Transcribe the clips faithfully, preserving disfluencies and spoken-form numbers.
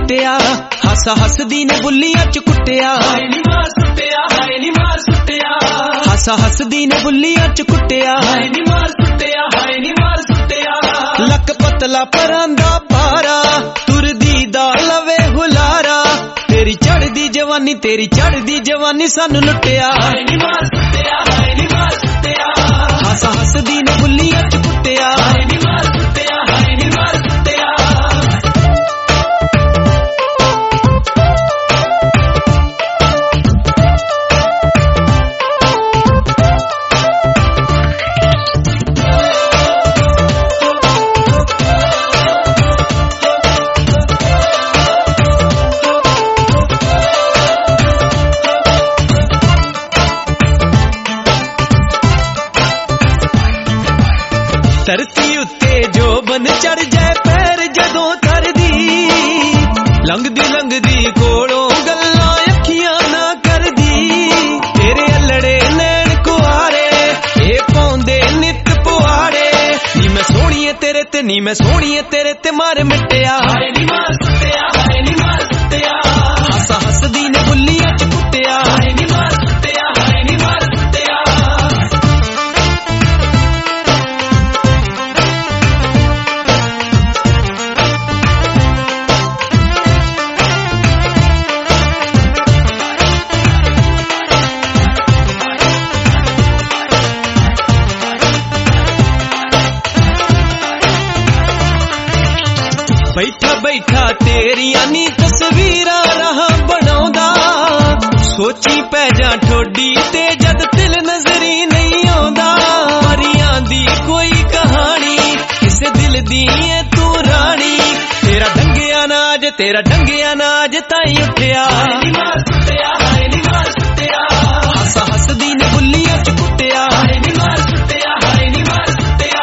कुटिया हासा हसदी ने बुलियां च कुटिया हाय नी मार सुटिया हाय नी मार सुटिया हासा हसदी ने बुलियां च कुटिया हाय नी मार सुटिया हाय नी मार सुटिया लक पतला परांदा पारा तुरदी दा लवे हुलारा तेरी चढ़दी जवानी तेरी चढ़दी जवानी सानू लुटिया हाय नी मार सुटिया हाय नी मार सुटिया हासा हसदी ने बुलियां च कुटिया हाय नी मार सुटिया हाय नी मार सुटिया धरती उत्ते जो बन चढ़ जाए पैर जदों धरदी लंघदी लंघदी कोलों गल्लां अखियां ना करदी तेरे अल्लड़े नैन कुआरे ए पौंदे नित पुआड़े नी मैं सोहणीए तेरे ते नी मैं सोहणीए तेरे ते मार मिटिया हाय नी मार सुटिया हाय नी मार सुटिया हासा हसदी ने बुलियां च कुटिया हाय नी मार सुटिया हाय नी मार सुटिया बैठा बैठा तेरिया नी तस्वीरां रहा बनाउंदा सोची पै जा ठोडी ते जद दिल नजरी नहीं आउंदा परियां दी कोई कहानी किसे दिल दी ऐ तू रानी तेरा डंगिया नाज तेरा डंगिया नाज ताई उठिया हाय नी मार सुटिया हाय नी मार सुटिया हासा हसदी ने बुलियां च कुटिया हाय नी मार सुटिया हाय नी मार सुटिया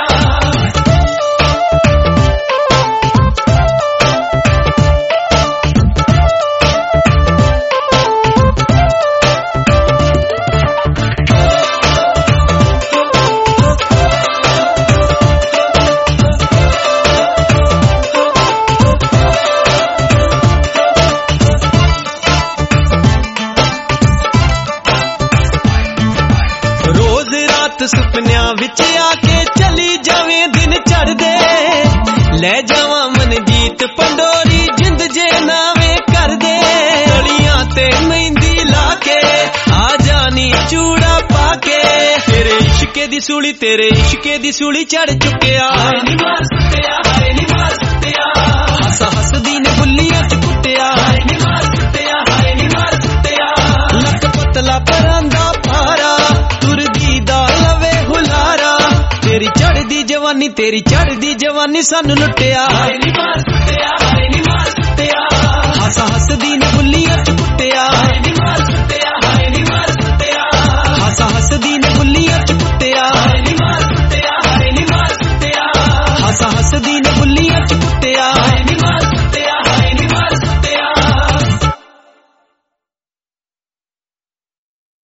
सुपनिया विच आके चली जावे दिन चढ़ दे ले जावा मन जीत पंडोरी जिंद जे नावे कर दे गलियां ते मेहंदी लाके आ जानी चूड़ा पाके तेरे इश्के दी सूली तेरे इश्के दी सूली चढ़ चुकिया हाय नी मार सुटिया हाय नी मार सुटिया हासा हसदी ने बुलियां च कुटिया हाय नी मार सुटिया हाय नी मार सुटिया लक पतला परांदा पारा तुरदी दा तेरी चढ़दी जवानी तेरी चढ़दी जवानी सानू लुटिया हाय नी मार सुटिया हाय नी मार सुटिया हासा हसदी ने बुलियां च कुटिया